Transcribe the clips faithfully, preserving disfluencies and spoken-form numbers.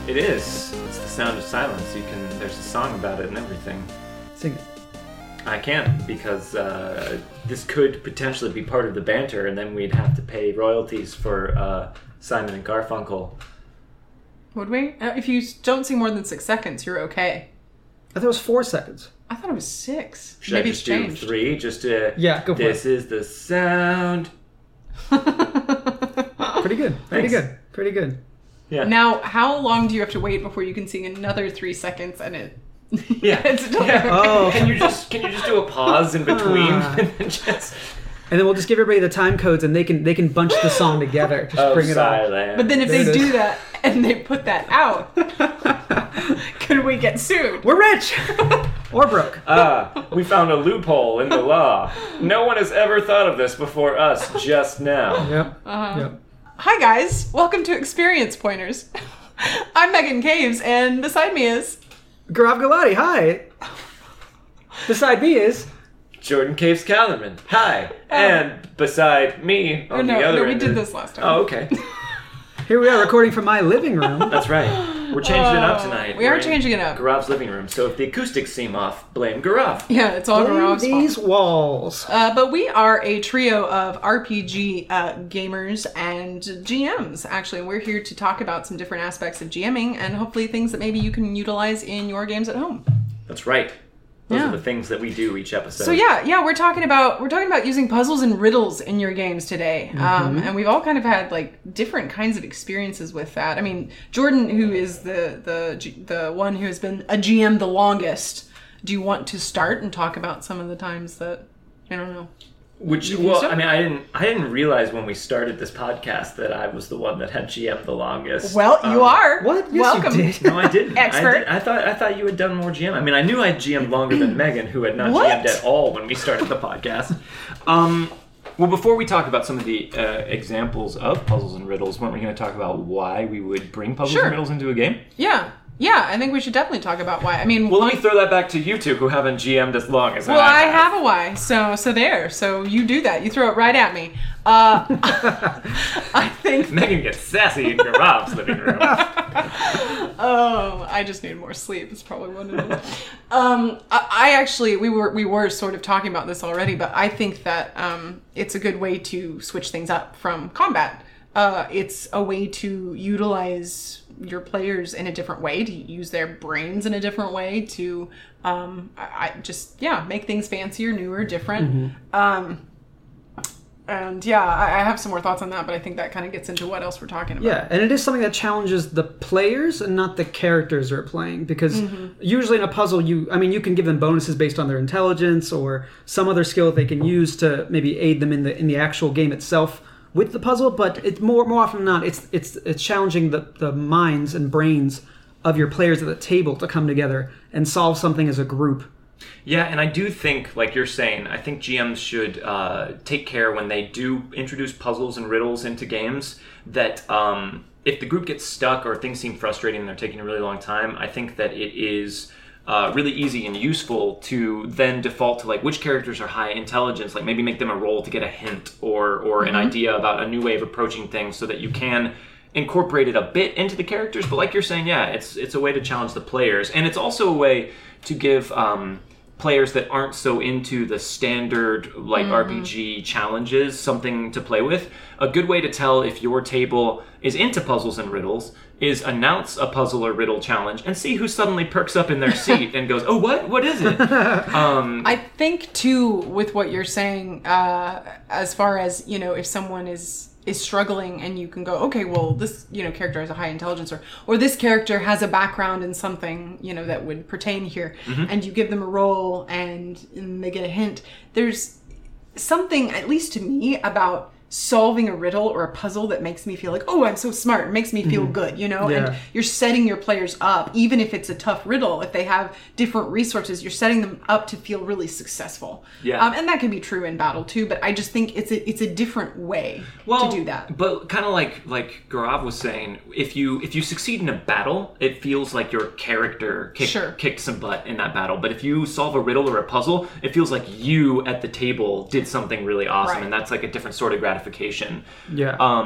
It is. It's the sound of silence. You can. There's a song about it and everything. Sing it. I can't because uh, this could potentially be part of the banter, and then we'd have to pay royalties for uh, Simon and Garfunkel. Would we? Uh, if you don't sing more than six seconds, you're okay. I thought it was four seconds. I thought it was six. Should Maybe I just it's changed. do three? Just to... Yeah, go for this it. This is the sound. Pretty good. Pretty Thanks. good. Pretty good. Yeah. Now, how long do you have to wait before you can sing another three seconds and it... Yeah. it's still yeah. there? Oh. Can you just can you just do a pause in between? Ah. and then just And then we'll just give everybody the time codes, and they can they can bunch the song together. Just oh, bring it on. silent. But then if There they it is. do that and they put that out, could we get sued? We're rich or broke. Ah, we found a loophole in the law. No one has ever thought of this before us just now. Yep. Uh-huh. Yep. Hi guys, welcome to Experience Pointers. I'm Megan Caves, and beside me is... Gaurav Gulati, hi. Beside me is... Jordan Caves Callerman. Hi. And beside me on Oh, no, the other no, we end did of- this last time. Oh, okay. Here we are recording from my living room. That's right. We're changing it up Oh, tonight. we are We're in changing it up. Garav's living room. So if the acoustics seem off, blame Garav. Yeah, it's all Blame Gaurav's fault. these walls. Uh, but we are a trio of R P G uh, gamers and G Ms, actually. We're here to talk about some different aspects of GMing and hopefully things that maybe you can utilize in your games at home. That's right. Those Yeah. are the things that we do each episode. So yeah, yeah, we're talking about we're talking about using puzzles and riddles in your games today, um, and we've all kind of had like different kinds of experiences with that. I mean, Jordan, who is the the G- the one who has been a G M the longest, do you want to start and talk about some of the times that I don't know? Which, You well, used it? I mean, I didn't, I didn't realize when we started this podcast that I was the one that had G M the longest. Well, you Um, are. What? Yes, you Welcome. did. No, I didn't. Expert. I, did, I thought, I thought you had done more G M. I mean, I knew I'd G M longer than Megan, who had not What? G M'd at all when we started the podcast. Um, well, before we talk about some of the uh, examples of puzzles and riddles, weren't we going to talk about why we would bring puzzles Sure. and riddles into a game? Yeah, yeah. I think we should definitely talk about why. I mean, Well, one- let me throw that back to you two, who haven't G M'd as long as Well, I I have a why, so so there. So you do that. You throw it right at me. Uh, I think. Megan gets sassy in Garav's living room. Oh, I just need more sleep. It's probably what it is. Um, I, I actually we were we were sort of talking about this already, but I think that um, it's a good way to switch things up from combat. Uh, it's a way to utilize your players in a different way, to use their brains in a different way, to um, I, I just yeah make things fancier, newer, different. Um, and yeah, I, I have some more thoughts on that, but I think that kind of gets into what else we're talking about. Yeah, and it is something that challenges the players and not the characters who are playing. Because usually in a puzzle, you I mean, you can give them bonuses based on their intelligence or some other skill that they can use to maybe aid them in the in the actual game itself with the puzzle. But it's more more often than not, it's it's it's challenging the the minds and brains of your players at the table to come together and solve something as a group. Yeah, and I do think, like you're saying, I think G Ms should uh, take care when they do introduce puzzles and riddles into games that um, if the group gets stuck or things seem frustrating and they're taking a really long time, I think that it is uh, really easy and useful to then default to like which characters are high intelligence, like maybe make them a roll to get a hint or or an idea about a new way of approaching things so that you can incorporate it a bit into the characters. But like you're saying, yeah, it's it's a way to challenge the players, and it's also a way to give um, players that aren't so into the standard like R P G challenges something to play with. A good way to tell if your table is into puzzles and riddles is announce a puzzle or riddle challenge and see who suddenly perks up in their seat and goes, oh, what? What is it? Um, I think too, with what you're saying, uh, as far as, you know, if someone is is struggling and you can go, okay, well, this, you know, character has a high intelligence, or or this character has a background in something, you know, that would pertain here, and you give them a roll and, and they get a hint. There's something, at least to me, about solving a riddle or a puzzle that makes me feel like, oh, I'm so smart. It makes me feel good, you know? Yeah. And you're setting your players up, even if it's a tough riddle, if they have different resources, you're setting them up to feel really successful. Yeah. Um, and that can be true in battle too, but I just think it's a it's a different way well, to do that. But kind of like like Gaurav was saying, if you if you succeed in a battle, it feels like your character kicked, Sure. kicked some butt in that battle. But if you solve a riddle or a puzzle, it feels like you at the table did something really awesome, Right. and that's like a different sort of gratification. Yeah. Um,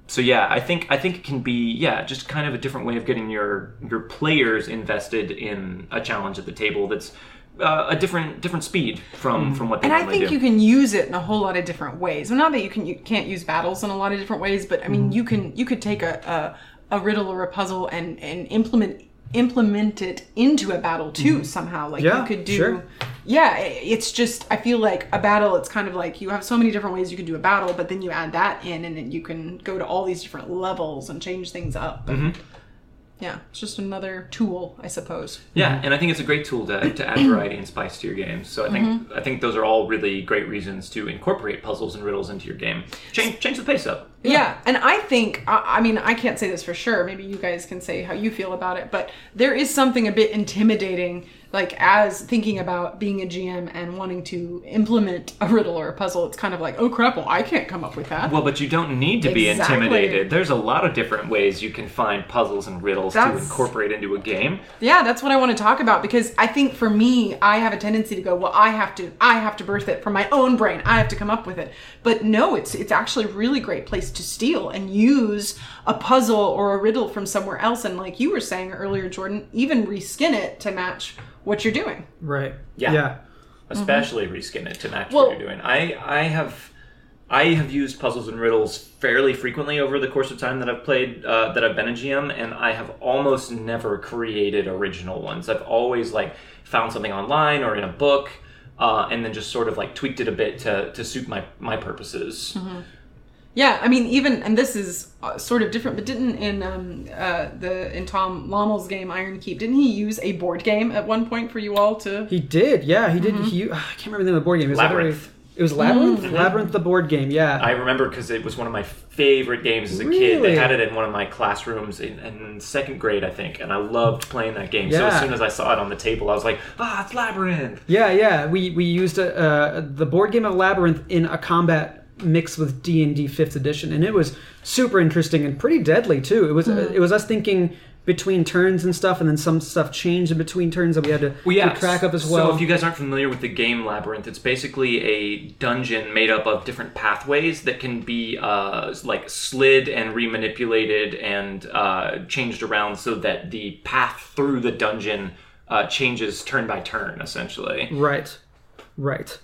so yeah, I think I think it can be yeah just kind of a different way of getting your your players invested in a challenge at the table that's uh, a different different speed from from what they And I normally think do. you can use it in a whole lot of different ways. Well, not that you can you can't use battles in a lot of different ways, but I mean you can you could take a a, a riddle or a puzzle and and implement implement it into a battle too mm-hmm. somehow. Like yeah, you could do sure. yeah, it's just I feel like a battle, it's kind of like you have so many different ways you can do a battle, but then you add that in and then you can go to all these different levels and change things up. And, mm-hmm. yeah, it's just another tool, I suppose. Yeah, and I think it's a great tool to, to add variety and spice to your games. So I think Mm-hmm. I think those are all really great reasons to incorporate puzzles and riddles into your game. Change change the pace up. Yeah. yeah, and I think, I, I mean, I can't say this for sure. Maybe you guys can say how you feel about it, but there is something a bit intimidating, like as thinking about being a G M and wanting to implement a riddle or a puzzle. It's kind of like, oh crap, well, I can't come up with that. Well, but you don't need to be Exactly. intimidated. There's a lot of different ways you can find puzzles and riddles That's- to incorporate into a game. Yeah, that's what I want to talk about, because I think for me, I have a tendency to go, well, I have to, I have to birth it from my own brain. I have to come up with it. But no, it's it's actually a really great place to steal and use a puzzle or a riddle from somewhere else. And like you were saying earlier, Jordan, even reskin it to match what you're doing. Right. Yeah. Yeah. Especially reskin it to match Well- what you're doing. I I have I have used puzzles and riddles fairly frequently over the course of time that I've played, uh, that I've been a G M, and I have almost never created original ones. I've always like found something online or in a book, uh, and then just sort of like tweaked it a bit to, to suit my, my purposes. Mm-hmm. Yeah, I mean, even, and this is uh, sort of different, but didn't in um, uh, the in Tom Lommel's game Iron Keep, didn't he use a board game at one point for you all to? He did. Yeah, he did. Mm-hmm. He, I can't remember the name of the board game. It was Labyrinth. Either, it was Labyrinth? Mm-hmm. Labyrinth, the board game, yeah. I remember because it was one of my favorite games as a kid. Really? They had it in one of my classrooms in, in second grade, I think, and I loved playing that game. So Yeah. as soon as I saw it on the table, I was like, ah, it's Labyrinth! Yeah, yeah. We we used a, uh, the board game of Labyrinth in a combat mix with D and D fifth edition, and it was super interesting and pretty deadly too. It was uh, it was us thinking between turns and stuff, and then some stuff changed in between turns that we had to Well, yeah. keep track of as well. So if you guys aren't familiar with the game Labyrinth, it's basically a dungeon made up of different pathways that can be uh, like slid and remanipulated and uh, changed around so that the path through the dungeon uh, changes turn by turn, essentially. Right, right.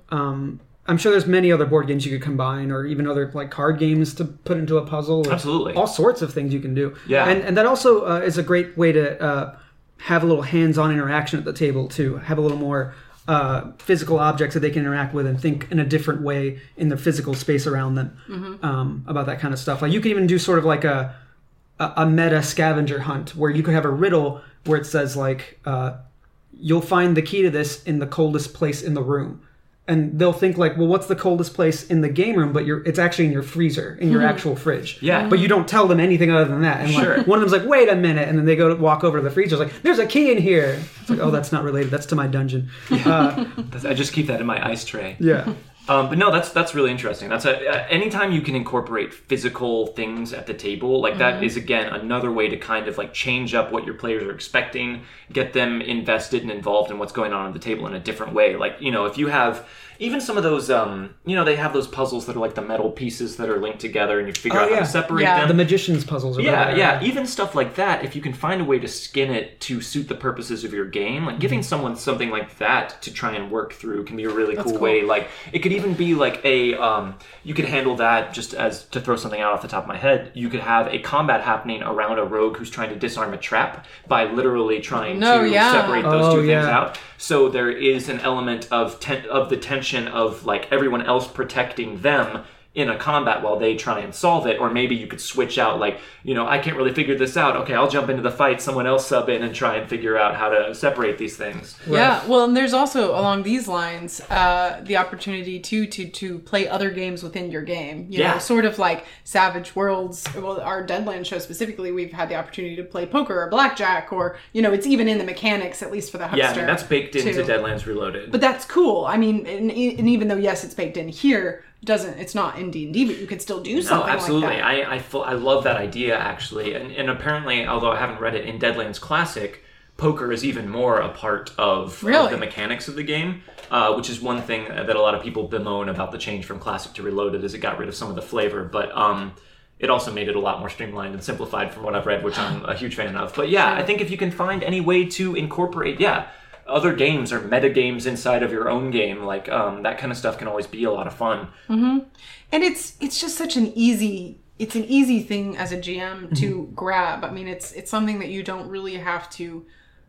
Um, I'm sure there's many other board games you could combine, or even other like card games to put into a puzzle. Or Absolutely. all sorts of things you can do. Yeah. and and that also uh, is a great way to uh, have a little hands-on interaction at the table too. Have a little more uh, physical objects that they can interact with and think in a different way in the physical space around them um, about that kind of stuff. Like you could even do sort of like a a, a meta scavenger hunt where you could have a riddle where it says like uh, you'll find the key to this in the coldest place in the room. And they'll think like, well, what's the coldest place in the game room? But you're, it's actually in your freezer, in your actual fridge. Yeah. But you don't tell them anything other than that. And like, Sure. one of them's like, wait a minute. And then they go to walk over to the freezer. It's like, there's a key in here. It's like, oh, that's not related. That's to my dungeon. Uh, I just keep that in my ice tray. yeah. Um, but no, that's that's really interesting. That's a, uh, anytime you can incorporate physical things at the table, like that is again another way to kind of like change up what your players are expecting, get them invested and involved in what's going on at the table in a different way. Like, you know, if you have even some of those, um, you know, they have those puzzles that are like the metal pieces that are linked together, and you figure Oh, out how yeah. to separate Yeah. them. The magician's puzzles. Or Yeah, whatever. yeah. Even stuff like that, if you can find a way to skin it to suit the purposes of your game, like giving someone something like that to try and work through can be a really cool, cool. way. Like it could even be like a, um, you could handle that just as to throw something out off the top of my head. You could have a combat happening around a rogue who's trying to disarm a trap by literally trying No, to yeah. separate those Oh, two things yeah. out. So there is an element of ten- of the tension of like everyone else protecting them in a combat while they try and solve it. Or maybe you could switch out, like, you know, I can't really figure this out. Okay, I'll jump into the fight, someone else sub in and try and figure out how to separate these things. Yeah, well, and there's also along these lines uh, the opportunity too to to play other games within your game. You Yeah. know, sort of like Savage Worlds. Well, our Deadlands show specifically, we've had the opportunity to play poker or blackjack, or you know, it's even in the mechanics, at least for the huckster. Yeah, I mean, that's baked into too. Deadlands Reloaded. But that's cool. I mean, and, and even though yes, it's baked in here, doesn't it's not in D and D, but you could still do No, something absolutely. like that. I I, full, I love that idea, actually. And, and apparently, although I haven't read it, in Deadlands Classic, poker is even more a part of, Really? of the mechanics of the game, uh, which is one thing that a lot of people bemoan about the change from Classic to Reloaded, is it got rid of some of the flavor. But um, it also made it a lot more streamlined and simplified from what I've read, which I'm a huge fan of. But yeah, I think if you can find any way to incorporate, yeah, other games or meta games inside of your own game, like um, that kind of stuff can always be a lot of fun. Mm-hmm. And it's it's just such an easy it's an easy thing as a G M to mm-hmm. grab. I mean, it's it's something that you don't really have to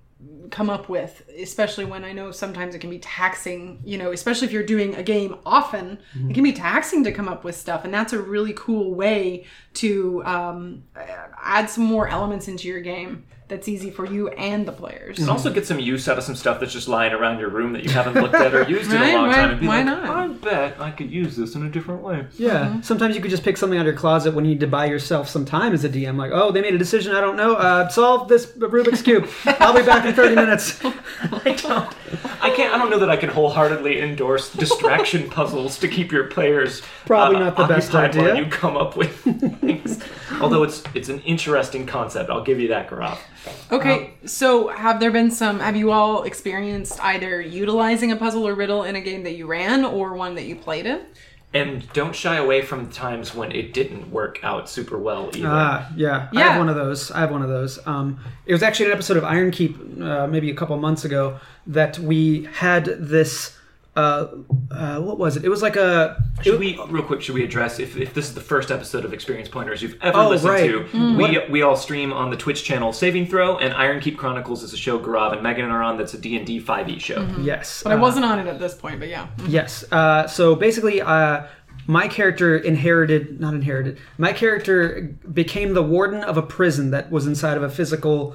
come up with, especially when I know sometimes it can be taxing, you know, especially if you're doing a game often, mm-hmm. it can be taxing to come up with stuff. And that's a really cool way to um, add some more elements into your game that's easy for you and the players. And also get some use out of some stuff that's just lying around your room that you haven't looked at or used right, in a long right. time. And be Why like, not? I bet I could use this in a different way. Yeah. Mm-hmm. Sometimes you could just pick something out of your closet when you need to buy yourself some time as a D M. Like, oh, they made a decision I don't know. Uh, solve this Rubik's Cube. I'll be back in thirty minutes. I don't. I can't. I don't know that I can wholeheartedly endorse distraction puzzles to keep your players probably uh, not the best idea. While you come up with things. Although it's it's an interesting concept. I'll give you that, Gaurav. Okay, um, so have there been some, have you all experienced either utilizing a puzzle or riddle in a game that you ran or one that you played in? And don't shy away from times when it didn't work out super well either. Ah, uh, yeah. yeah. I have one of those. I have one of those. Um, it was actually an episode of Iron Keep uh, maybe a couple months ago that we had this... Uh, uh, what was it? It was like a... Should it, we, real quick, should we address, if, if this is the first episode of Experience Pointers you've ever oh, listened right. to, Mm. we we all stream on the Twitch channel Saving Throw, and Iron Keep Chronicles is a show Gaurav and Megan are on that's a D and D five e show. Mm-hmm. Yes. But I uh, wasn't on it at this point, but yeah. Yes. Uh, so basically, uh, my character inherited... Not inherited. My character became the warden of a prison that was inside of a physical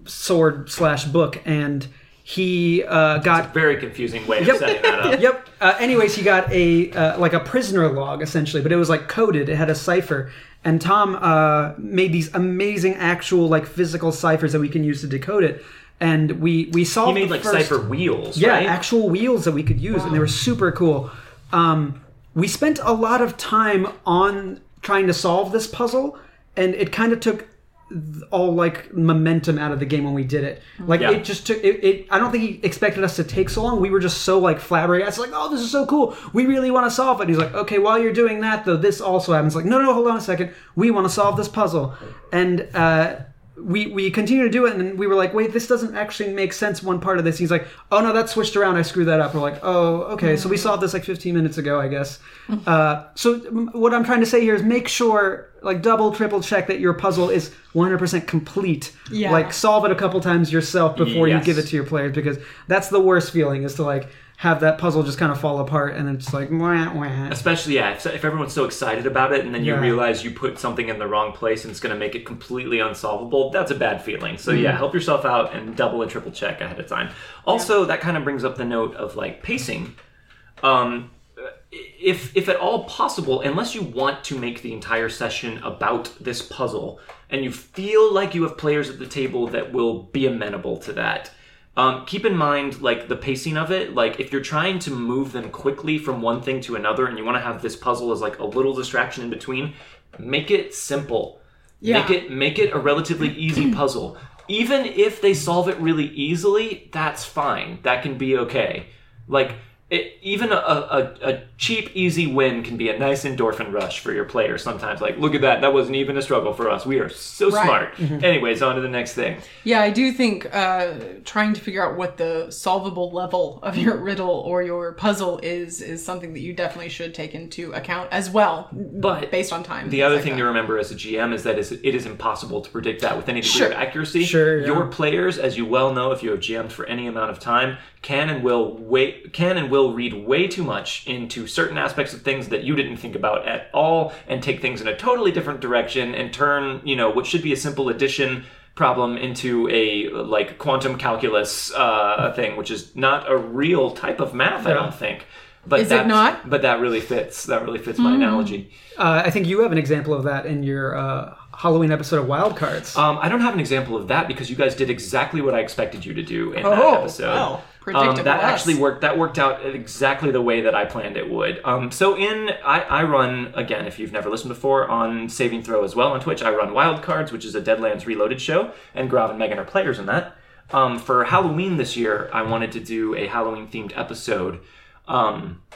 sword slash book, and... He uh, got It's a very confusing way yep. of setting that up. Yep. Uh, anyways, he got a uh, like a prisoner log essentially, but it was like coded. It had a cipher, and Tom uh, made these amazing actual like physical ciphers that we can use to decode it. And we we solved. He made the like first, cipher wheels. yeah, right? actual wheels that we could use, wow. and they were super cool. Um, we spent a lot of time on trying to solve this puzzle, and it kind of took all like momentum out of the game when we did it. Like yeah. it just took it, it I don't think he expected us to take so long. We were just so like flabbergasted, like, oh, this is so cool, we really want to solve it. And he's like, okay, while you're doing that though, this also happens. Like, no no hold on a second, we want to solve this puzzle. And uh we we continue to do it, and we were like, wait, this doesn't actually make sense, one part of this. He's like, oh no, that's switched around, I screwed that up. We're like, oh, okay, so we solved this like fifteen minutes ago, I guess. Uh, so what I'm trying to say here is make sure, like double, triple check that your puzzle is one hundred percent complete. Yeah. Like solve it a couple times yourself before yes. you give it to your players, because that's the worst feeling, is to like have that puzzle just kind of fall apart and it's like wah, wah. Especially, yeah, if, if everyone's so excited about it and then you Yeah. realize you put something in the wrong place and it's going to make it completely unsolvable, that's a bad feeling. So yeah, help yourself out and double and triple check ahead of time. Also, that kind of brings up the note of like pacing. Um, if if at all possible, unless you want to make the entire session about this puzzle and you feel like you have players at the table that will be amenable to that, Um, keep in mind, like, the pacing of it. Like, if you're trying to move them quickly from one thing to another and you want to have this puzzle as, like, a little distraction in between, make it simple. Yeah. Make it make it a relatively easy puzzle. Even if they solve it really easily, that's fine. That can be okay. Like, it, even a, a, a cheap, easy win can be a nice endorphin rush for your players sometimes. Like, look at that. That wasn't even a struggle for us. We are so Right. smart. Mm-hmm. Anyways, on to the next thing. Yeah, I do think uh, trying to figure out what the solvable level of your riddle or your puzzle is is something that you definitely should take into account as well, But based on time. The other like thing that. to remember as a G M is that is it is impossible to predict that with any degree Sure. of accuracy. Sure, yeah. Your players, as you well know if you have G M'd for any amount of time, can and will wait, can and will read way too much into certain aspects of things that you didn't think about at all, and take things in a totally different direction and turn, you know, what should be a simple addition problem into a like quantum calculus uh, thing, which is not a real type of math, I Yeah. don't think. But Is it that's- not? But that really fits. That really fits my analogy. Uh, I think you have an example of that in your uh, Halloween episode of Wild Cards. Um, I don't have an example of that because you guys did exactly what I expected you to do in Oh, that episode. wow. Um, Predictable that us. actually worked. That worked out exactly the way that I planned it would. Um, so in I, I run again. If you've never listened before, on Saving Throw as well on Twitch, I run Wild Cards, which is a Deadlands Reloaded show, and Grav and Megan are players in that. Um, for Halloween this year, I wanted to do a Halloween themed episode. Um,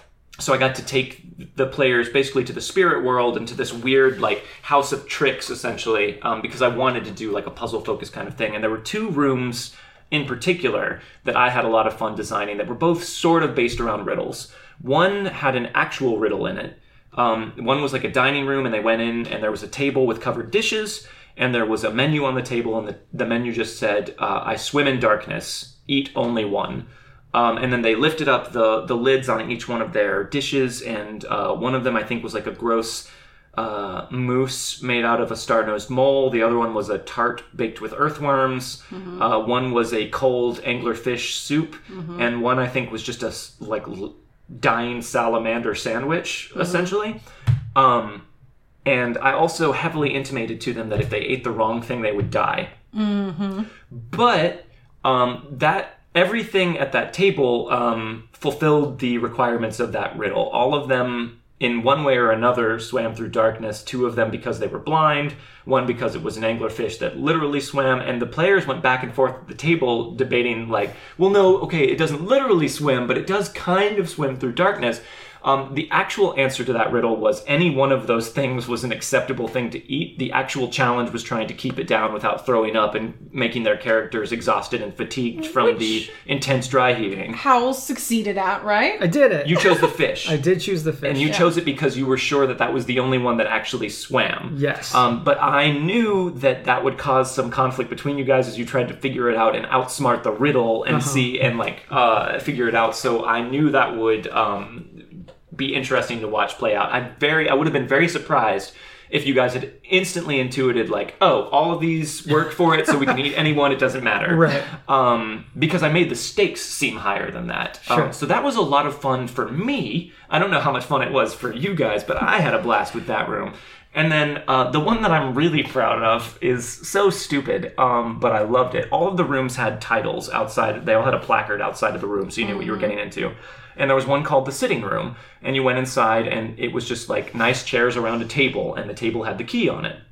So I got to take the players basically to the spirit world and to this weird like house of tricks, essentially, um, because I wanted to do like a puzzle-focused kind of thing. And there were two rooms in particular that I had a lot of fun designing that were both sort of based around riddles. One had an actual riddle in it. Um, one was like a dining room, and they went in, and there was a table with covered dishes, and there was a menu on the table, and the, the menu just said, uh, I swim in darkness, eat only one. Um, and then they lifted up the, the lids on each one of their dishes, and uh, one of them I think was like a gross uh, mousse made out of a star-nosed mole. The other one was a tart baked with earthworms. Mm-hmm. Uh, one was a cold anglerfish soup, mm-hmm. and one I think was just a like dying salamander sandwich, mm-hmm. essentially. Um, and I also heavily intimated to them that if they ate the wrong thing, they would die. Mm-hmm. But um, that... everything at that table um, fulfilled the requirements of that riddle. All of them, in one way or another, swam through darkness. Two of them because they were blind. One because it was an anglerfish that literally swam. And the players went back and forth at the table debating like, well, no, okay, it doesn't literally swim, but it does kind of swim through darkness. Um, the actual answer to that riddle was any one of those things was an acceptable thing to eat. The actual challenge was trying to keep it down without throwing up and making their characters exhausted and fatigued from Which the intense dry heaving. Howl succeeded at, right? I did it. You chose the fish. I did choose the fish. And you Yeah. chose it because you were sure that that was the only one that actually swam. Yes. Um, but I knew that that would cause some conflict between you guys as you tried to figure it out and outsmart the riddle and Uh-huh. see and like uh, figure it out. So I knew that would um, be interesting to watch play out. I very, I would have been very surprised if you guys had instantly intuited like, oh, all of these work for it, so we can eat any one, it doesn't matter. Right. Um, because I made the stakes seem higher than that. Sure. Um, so that was a lot of fun for me. I don't know how much fun it was for you guys, but I had a blast with that room. And then uh, the one that I'm really proud of is so stupid, um, but I loved it. All of the rooms had titles outside. They all had a placard outside of the room, so you knew what you were getting into. And there was one called the sitting room, and you went inside, and it was just like nice chairs around a table, and the table had the key on it.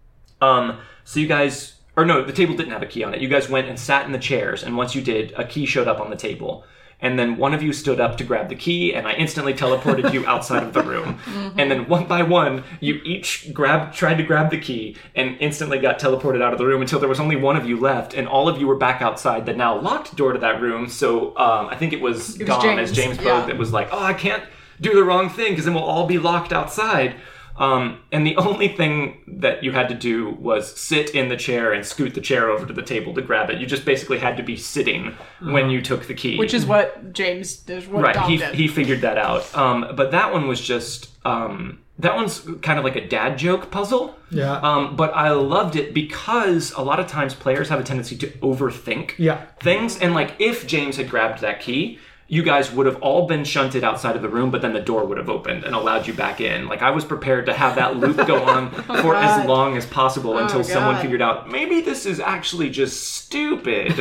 Um, so you guys, or no, the table didn't have a key on it. You guys went and sat in the chairs, and once you did, a key showed up on the table. And then one of you stood up to grab the key, and I instantly teleported you outside of the room. Mm-hmm. And then one by one, you each grabbed, tried to grab the key, and instantly got teleported out of the room until there was only one of you left, and all of you were back outside the now locked door to that room. So um, I think it was, it was Dawn James. as James Yeah. Bogue that was like, oh, I can't do the wrong thing, because then we'll all be locked outside. Um, and the only thing that you had to do was sit in the chair and scoot the chair over to the table to grab it. You just basically had to be sitting uh-huh. when you took the key. Which is what James did. What right, Dom he, did. he figured that out. Um, but that one was just... Um, that one's kind of like a dad joke puzzle. Yeah. Um, but I loved it because a lot of times players have a tendency to overthink Yeah. things. And like if James had grabbed that key... you guys would have all been shunted outside of the room, but then the door would have opened and allowed you back in. Like, I was prepared to have that loop go on oh, for God. as long as possible oh, until someone God. figured out, maybe this is actually just stupid.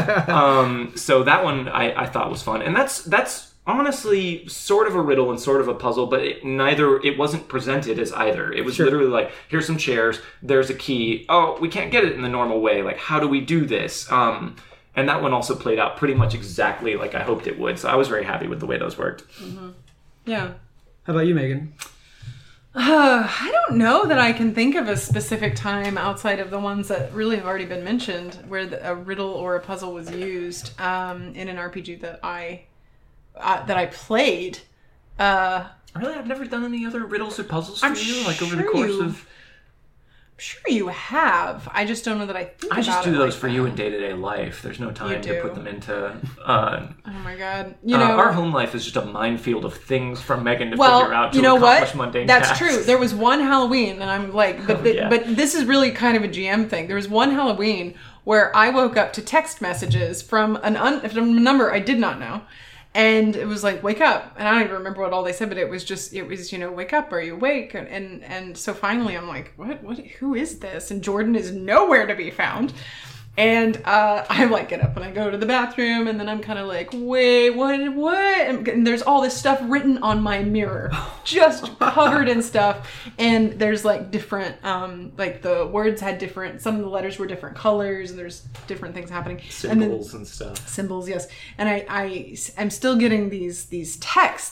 um, so that one I, I thought was fun. And that's that's honestly sort of a riddle and sort of a puzzle, but it, neither, it wasn't presented as either. It was Sure. literally like, here's some chairs, there's a key. Oh, we can't get it in the normal way. Like, how do we do this? Um... And that one also played out pretty much exactly like I hoped it would. So I was very happy with the way those worked. Mm-hmm. Yeah. How about you, Megan? Uh, I don't know that I can think of a specific time outside of the ones that really have already been mentioned where the, a riddle or a puzzle was used um, in an R P G that I uh, that I played. Uh, Really? I've never done any other riddles or puzzles for I'm you? Like over the sure course you- of... I'm sure you have. I just don't know that I think I just about do it those like for that. you in day-to-day life. There's no time to do. put them into... Uh, Oh my God. You uh, know, our home life is just a minefield of things from Megan to well, figure out to you know accomplish what? mundane That's tasks. true. There was one Halloween, and I'm like, but Oh, the, yeah. but this is really kind of a G M thing. There was one Halloween where I woke up to text messages from an un, from a number I did not know, and it was like, wake up. And I don't even remember what all they said, but it was just, it was, you know, wake up, are you awake? And and, and so finally I'm like, what what who is this? And Jordan is nowhere to be found. And uh, I like get up and I go to the bathroom, and then I'm kind of like, wait, what, what? And, and there's all this stuff written on my mirror, just covered in stuff. And there's like different, um, like the words had different, some of the letters were different colors, and there's different things happening. Symbols and, and then, stuff. Symbols, yes. And I, I, I'm still getting these, these texts,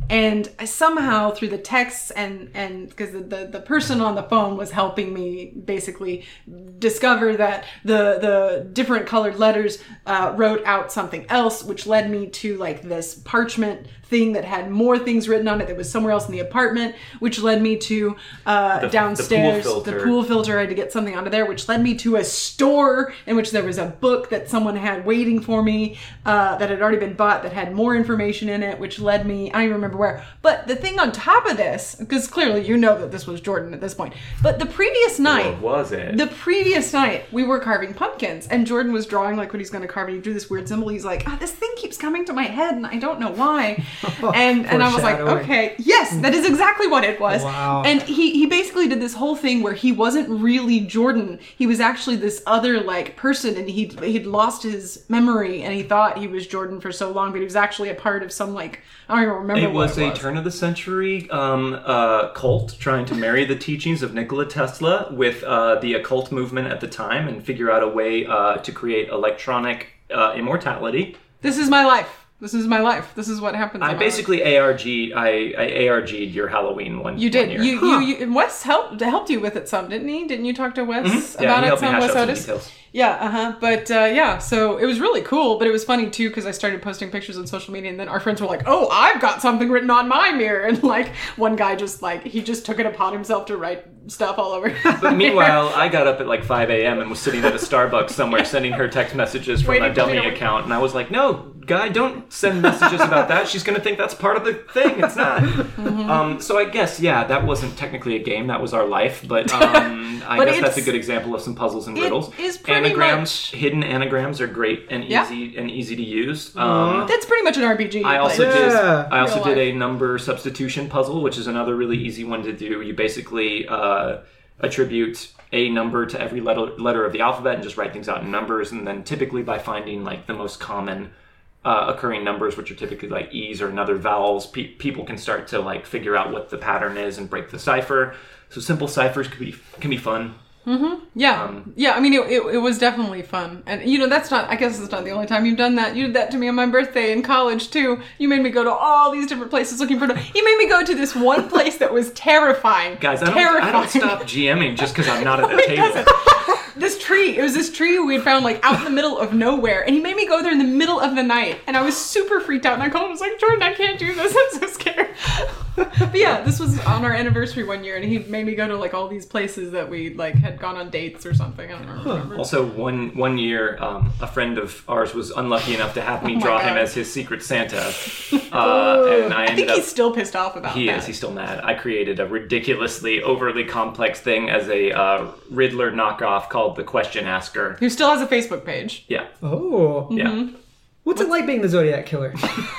And I somehow through the texts and and because the, the the person on the phone was helping me basically discover that the the different colored letters uh, wrote out something else, which led me to like this parchment thing that had more things written on it that was somewhere else in the apartment, which led me to uh, The- downstairs. the pool filter. The pool filter. I had to get something onto there, which led me to a store in which there was a book that someone had waiting for me uh, that had already been bought that had more information in it, which led me, I don't even remember where. But the thing on top of this, because clearly you know that this was Jordan at this point, but the previous night, Or was it? the previous night, we were carving pumpkins, and Jordan was drawing like what he's going to carve, and he drew this weird symbol. He's like, ah, this thing keeps coming to my head, and I don't know why. and and I was like, Foreshadowing. okay, yes, that is exactly what it was. Wow. And he he basically did this whole thing where he wasn't really Jordan. He was actually this other like person, and he he'd lost his memory, and he thought he was Jordan for so long, but he was actually a part of some like I don't even remember. It what was it a was. turn of the century um, uh, cult trying to marry the teachings of Nikola Tesla with uh, the occult movement at the time and figure out a way uh, to create electronic uh, immortality. This is my life. This is my life. This is what happens. I in my life. basically A R G'd, I, I A R G'd your Halloween one. You did. one year. You, you you and Wes helped helped you with it some, didn't he? Didn't you talk to Wes Mhm. Yeah, about he it helped me some? hash Wes out some Otis. details. Yeah, uh huh. But uh, yeah, so it was really cool. But it was funny too because I started posting pictures on social media, and then our friends were like, "Oh, I've got something written on my mirror," and like one guy just like he just took it upon himself to write stuff all over. But meanwhile, I got up at like five a.m. and was sitting at a Starbucks somewhere sending her text messages from Waiting a for me dummy to wait. account. And I was like, no, guy, don't send messages about that. She's going to think that's part of the thing. It's not. Mm-hmm. Um, so I guess, yeah, that wasn't technically a game. That was our life. But um, I But guess that's a it's- good example of some puzzles and it riddles. is pretty Anagrams, hidden anagrams are great and Yeah. easy and easy to use. Um, That's pretty much an R P G. you I also play. did. Yeah. I also Real did life. a number substitution puzzle, which is another really easy one to do. You basically uh, attribute a number to every letter, letter of the alphabet and just write things out in numbers, and then typically by finding like the most common uh, occurring numbers, which are typically like E's or another vowels, pe- people can start to like figure out what the pattern is and break the cipher. So simple ciphers can be can be fun. Yeah, Um, yeah. I mean, it, it, it was definitely fun, and you know, that's not. I guess it's not the only time you've done that. You did that to me on my birthday in college too. You made me go to all these different places looking for. You made me go to this one place that was terrifying. Guys, I don't, terrifying. I don't stop GMing just because I'm not at the It table. doesn't. This tree. It was this tree we had found like out in the middle of nowhere, and he made me go there in the middle of the night, and I was super freaked out. And I called him. I was like, Jordan, I can't do this. I'm so scared. But yeah, this was on our anniversary one year, and he made me go to like all these places that we like had gone on dates or something. I don't remember. Also, one one year, um, a friend of ours was unlucky enough to have me Oh my draw him God. as his secret Santa, uh, and I I ended think up. he's still pissed off about He that. is. He's still mad. I created a ridiculously, overly complex thing as a uh, Riddler knockoff called the Question Asker. Who still has a Facebook page. Yeah, Oh. yeah. Mm-hmm. What's it like being the Zodiac Killer?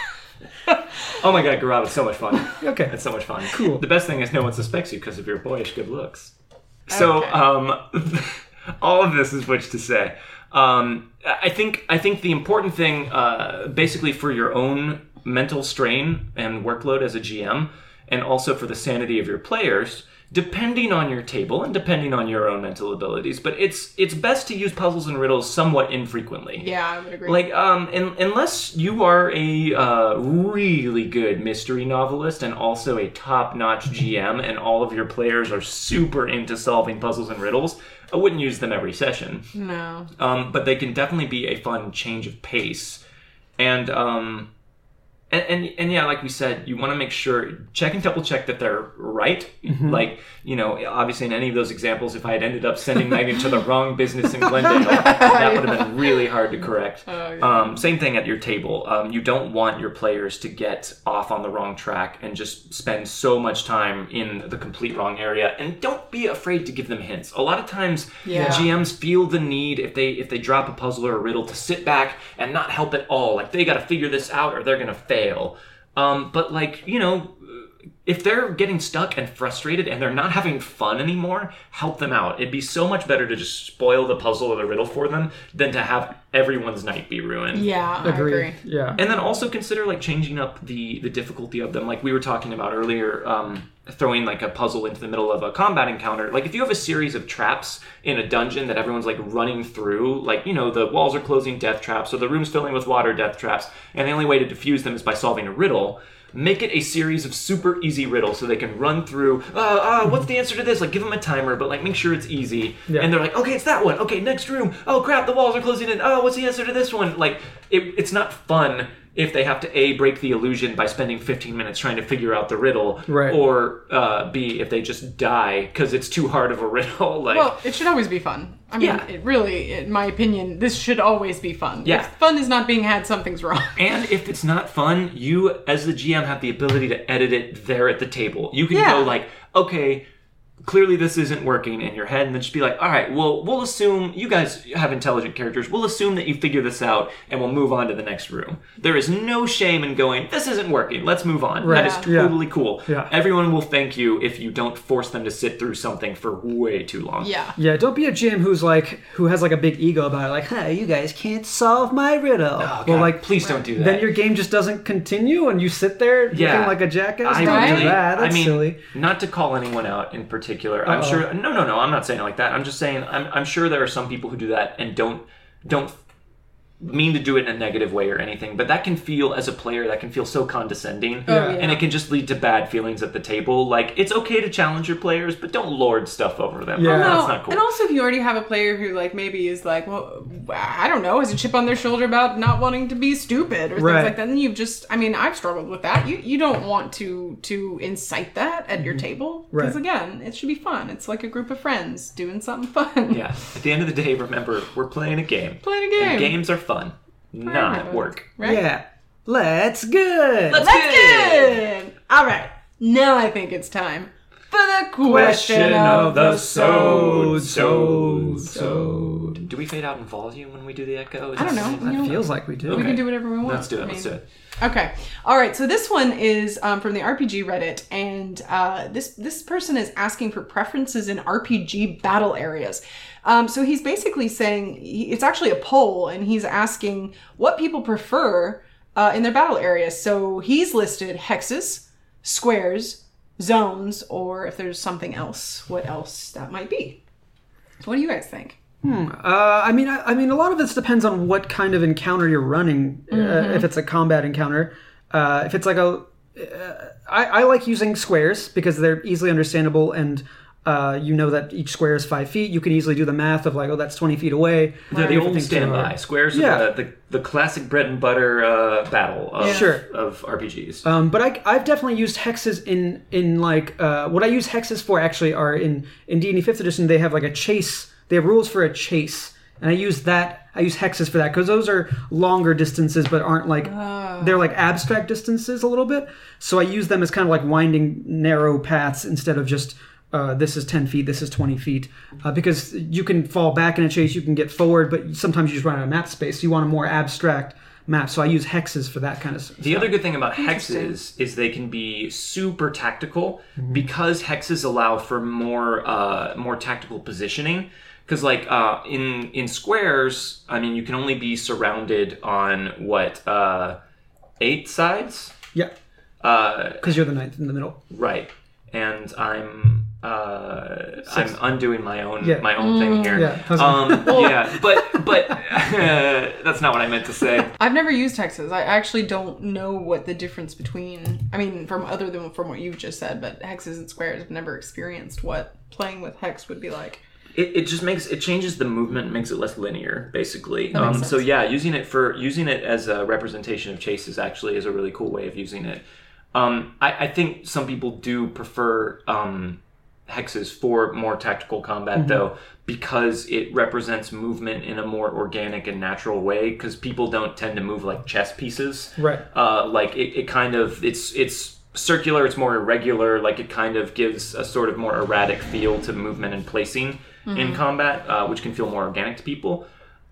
Oh my God, Gaurav, it's so much fun. Okay. It's so much fun. Cool. The best thing is no one suspects you because of your boyish good looks. So, Okay. um, all of this is which to say. Um, I think I think the important thing, uh, basically for your own mental strain and workload as a G M, and also for the sanity of your players, depending on your table and depending on your own mental abilities, but it's it's best to use puzzles and riddles somewhat infrequently. Yeah, I would agree. Like, um, in, unless you are a uh, really good mystery novelist and also a top-notch G M, and all of your players are super into solving puzzles and riddles, I wouldn't use them every session. no. Um, but they can definitely be a fun change of pace, and um, and, and and yeah, like we said, you want to make sure check and double check that they're right. Like, you know, obviously in any of those examples, if I had ended up sending Megan to the wrong business in Glendale, that would have been really hard to correct. Oh, yeah. Um, same thing at your table. Um, you don't want your players to get off on the wrong track and just spend so much time in the complete wrong area. And don't be afraid to give them hints. A lot of times, Yeah. G Ms feel the need if they if they drop a puzzle or a riddle to sit back and not help at all. Like they got to figure this out or they're gonna fail. Um, but like you know. If they're getting stuck and frustrated and they're not having fun anymore, help them out. It'd be so much better to just spoil the puzzle or the riddle for them than to have everyone's night be ruined. Yeah, I Agreed. agree. Yeah. And then also consider like changing up the the difficulty of them. Like we were talking about earlier, um, throwing like a puzzle into the middle of a combat encounter. Like if you have a series of traps in a dungeon that everyone's like running through, like, you know, the walls are closing, death traps, or the room's filling with water, death traps, and the only way to defuse them is by solving a riddle. make it a series of super easy riddles so they can run through, uh, uh, what's the answer to this? Like, give them a timer, but, like, make sure it's easy. Yeah. And they're like, okay, it's that one. Okay, next room. Oh, crap, the walls are closing in. Oh, what's the answer to this one? Like, it, it's not fun if they have to A, break the illusion by spending fifteen minutes trying to figure out the riddle, Right. or uh, B, if they just die because it's too hard of a riddle. Like, Well, it should always be fun. I mean, Yeah. it really, in my opinion, this should always be fun. Yeah. If fun is not being had, something's wrong. and if it's not fun, you, as the G M, have the ability to edit it there at the table. You can Yeah. go like, okay, clearly this isn't working in your head, and then just be like, all right, well, we'll assume you guys have intelligent characters. We'll assume that you figure this out, and we'll move on to the next room. There is no shame in going, this isn't working. Let's move on. Right. That is Yeah. totally cool. Yeah. Everyone will thank you if you don't force them to sit through something for way too long. Yeah. Yeah, don't be a G M who's like who has like a big ego about it, like, hey, you guys can't solve my riddle. Oh, God, well, like, please don't do that. then your game just doesn't continue, and you sit there Yeah. looking like a jackass. I Don't Right? do that. That's I mean, silly. not to call anyone out in particular. I'm Uh-oh. sure. No, no, no. I'm not saying it like that. I'm just saying. I'm, I'm sure there are some people who do that and don't don't mean to do it in a negative way or anything. But that can feel, as a player, that can feel so condescending, Oh, yeah. and it can just lead to bad feelings at the table. Like, it's okay to challenge your players, but don't lord stuff over them. Yeah. That's No, not cool. and also if you already have a player who like maybe is like, well, I don't know, has a chip on their shoulder about not wanting to be stupid or things Right. like that, then you've just, I mean, I've struggled with that. You you don't want to to incite that at your table because Right. again, it should be fun. It's like a group of friends doing something fun. Yeah. At the end of the day, remember, we're playing a game. Playing a game. And games are fun, not everyone. work. Right? Yeah, let's good. Let's That's good. All right, now I think it's time for the question, of the sode, sode. sode. Do we fade out in volume when we do the echo? Is I don't that know. something? You know, Feels like we do. We Okay. can do whatever we want. Let's do it. I Let's mean- do it. Okay. All right. So this one is um, from the R P G Reddit, and uh, this this person is asking for preferences in R P G battle areas. Um, so he's basically saying he, it's actually a poll, and he's asking what people prefer uh, in their battle areas. So he's listed hexes, squares, zones, or if there's something else, what else that might be. So what do you guys think? Uh, I mean, I, I mean, a lot of this depends on what kind of encounter you're running. Uh, if it's a combat encounter, uh, if it's like a, uh, I, I like using squares because they're easily understandable, and uh, you know that each square is five feet. You can easily do the math of like, oh, that's twenty feet away. They're the If old things standby. are- Squares Yeah. are the, the, the classic bread and butter uh, battle of, Sure. of R P Gs. Um, but I, I've definitely used hexes in in like uh, what I use hexes for actually are in in D and D fifth edition. They have like a chase. They have rules for a chase, and I use that. I use hexes for that because those are longer distances, but aren't like they're like abstract distances a little bit. So I use them as kind of like winding narrow paths instead of just uh, this is ten feet, this is twenty feet, uh, because you can fall back in a chase, you can get forward, but sometimes you just run out of map space. So you want a more abstract map. So I use hexes for that kind of stuff. The other good thing about Interesting. hexes is they can be super tactical because hexes allow for more uh, more tactical positioning. Because like uh, in in squares, I mean, you can only be surrounded on what uh, eight sides, Yeah, uh, because you're the ninth in the middle. right? And I'm uh, I'm undoing my own Yeah. my own thing here. Yeah. Um, yeah, but but uh, that's not what I meant to say. I've never used hexes. I actually don't know what the difference between, I mean, from other than from what you've just said, but hexes and squares, I've never experienced what playing with hex would be like. It, it just makes it changes the movement, makes it less linear, basically. That makes Um, so sense. yeah, using it for using it as a representation of chases actually is a really cool way of using it. Um, I, I think some people do prefer um, hexes for more tactical combat, though, because it represents movement in a more organic and natural way. Because people don't tend to move like chess pieces, Right. Uh, like it, it kind of it's it's. circular, it's more irregular, like it kind of gives a sort of more erratic feel to movement and placing in combat, uh, which can feel more organic to people.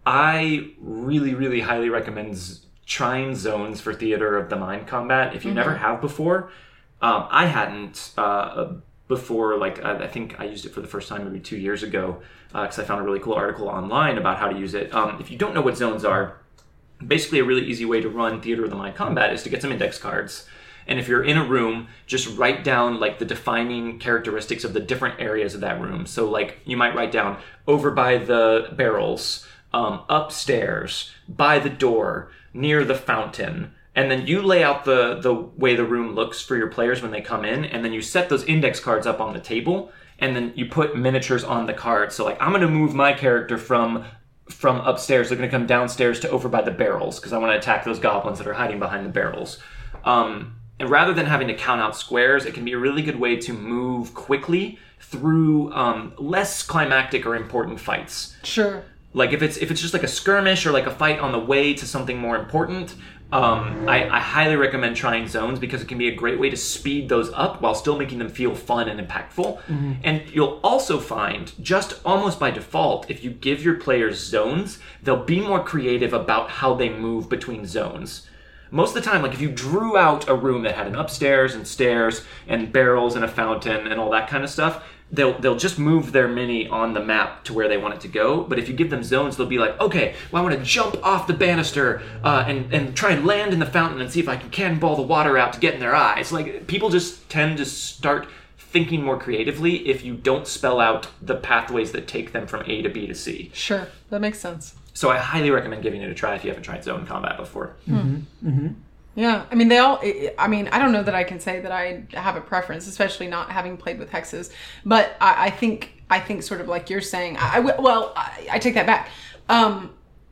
I really, really highly recommend z- trying zones for Theater of the Mind combat if you never have before. Um, I hadn't uh, before, like I, I think I used it for the first time maybe two years ago because I found a really cool article online about how to use it. Um, if you don't know what zones are, basically a really easy way to run Theater of the Mind combat is to get some index cards. And if you're in a room, just write down like the defining characteristics of the different areas of that room. So like you might write down over by the barrels, um, upstairs, by the door, near the fountain, and then you lay out the, the way the room looks for your players when they come in, and then you set those index cards up on the table, and then you put miniatures on the cards. So like, I'm going to move my character from from upstairs. They're going to come downstairs to over by the barrels, because I want to attack those goblins that are hiding behind the barrels. Um, and rather than having to count out squares, it can be a really good way to move quickly through um, less climactic or important fights. Sure. Like if it's if it's just like a skirmish or like a fight on the way to something more important, um, I, I highly recommend trying zones, because it can be a great way to speed those up while still making them feel fun and impactful. Mm-hmm. And you'll also find, just almost by default, if you give your players zones, they'll be more creative about how they move between zones. Most of the time, like if you drew out a room that had an upstairs and stairs and barrels and a fountain and all that kind of stuff, they'll they'll just move their mini on the map to where they want it to go. But if you give them zones, they'll be like, okay, well, I want to jump off the banister uh, and, and try and land in the fountain and see if I can cannonball the water out to get in their eyes. Like, people just tend to start thinking more creatively if you don't spell out the pathways that take them from A to B to C. Sure, that makes sense. So I highly recommend giving it a try if you haven't tried zone combat before. Mm-hmm. Mm-hmm. Yeah, I mean, they all, I mean, I don't know that I can say that I have a preference, especially not having played with hexes, but I, I think, I think sort of like you're saying, I, well, I, I take that back. Um,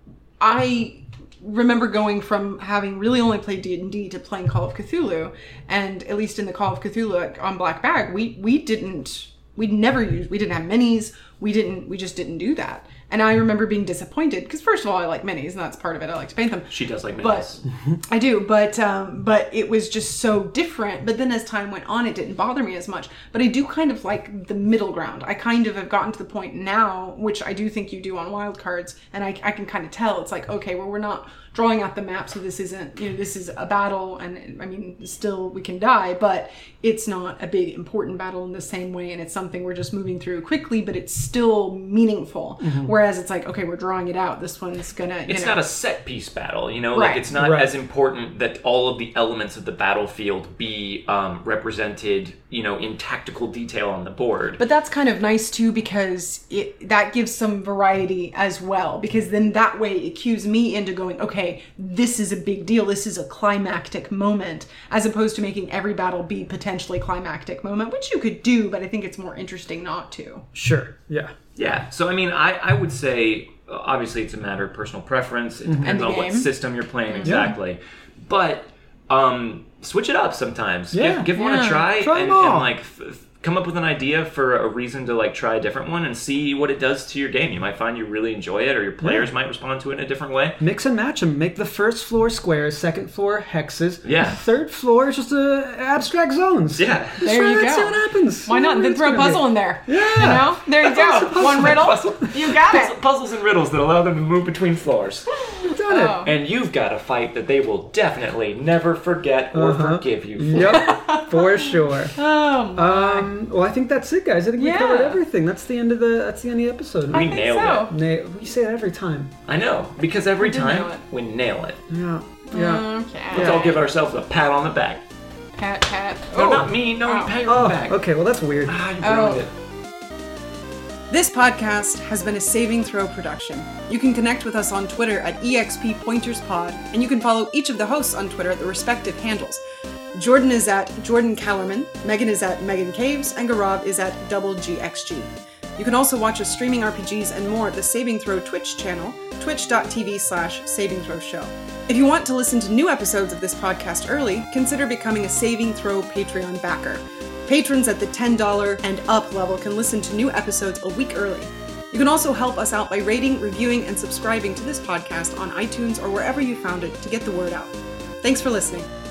I remember going from having really only played D and D to playing Call of Cthulhu, and at least in the Call of Cthulhu on Black Bag, we, we didn't, we never used, we didn't have minis, we didn't, we just didn't do that. And I remember being disappointed, because first of all, I like minis, and that's part of it. I like to paint them. She does like minis. But I do, but um, but it was just so different. But then as time went on, it didn't bother me as much. But I do kind of like the middle ground. I kind of have gotten to the point now, which I do think you do on wild cards, and I, I can kind of tell. It's like, okay, well, we're not drawing out the map, so this isn't, you know, this is a battle, and I mean, still we can die, but it's not a big important battle in the same way, and it's something we're just moving through quickly, but it's still meaningful. Mm-hmm. Whereas it's like, okay, we're drawing it out. This one's gonna, you It's know. not a set piece battle, you know, Right. like it's not Right. as important that all of the elements of the battlefield be um, represented, you know, in tactical detail on the board. But that's kind of nice too, because it that gives some variety as well, because then that way it cues me into going, okay, this is a big deal, this is a climactic moment, as opposed to making every battle be potentially climactic moment, which you could do, but I think it's more interesting not to. Sure. Yeah. Yeah, so I mean, I, I would say, uh, obviously it's a matter of personal preference. It depends And the on what game. system you're playing exactly. But um, switch it up sometimes. Yeah. Give, give one Yeah. a try, Try 'em and, all. and like f- f- come up with an idea for a reason to like try a different one and see what it does to your game. You might find you really enjoy it, or your players Yeah. might respond to it in a different way. Mix and match them. Make the first floor squares, second floor hexes. Yeah. Third floor is just uh, abstract zones. Yeah. Just There try you that, go. See what happens. Why not? See Then what throw a it's gonna puzzle be. in there. Yeah. You know? There you go. Puzzle. One riddle. Puzzle. You got Puzzle- it. Puzzles and riddles that allow them to move between floors. Done it. Oh. And you've got a fight that they will definitely never forget or Uh-huh. forgive you for. Yep, for sure. Oh, my. Um, well, I think that's it, guys. I think we Yeah. covered everything. That's the end of the. That's the end of the episode. We I think nailed so. Na- we say that every time. I know, because every did time nail it. we nail it. Yeah. Yeah. Okay. Let's all give ourselves a pat on the back. Pat, pat. No, Oh. not me. No, Oh. you pat your Oh, own back. okay. Well, that's weird. Ah, you Oh. ruined it. This podcast has been a Saving Throw production. You can connect with us on Twitter at E X P Pointers Pod, and you can follow each of the hosts on Twitter at the respective handles. Jordan is at Jordan Kellerman, Megan is at Megan Caves, and Gaurav is at Double G X G. You can also watch us streaming R P Gs and more at the Saving Throw Twitch channel, twitch.tv slash Saving Throw Show. If you want to listen to new episodes of this podcast early, consider becoming a Saving Throw Patreon backer. Patrons at the ten dollars and up level can listen to new episodes a week early. You can also help us out by rating, reviewing, and subscribing to this podcast on iTunes or wherever you found it to get the word out. Thanks for listening.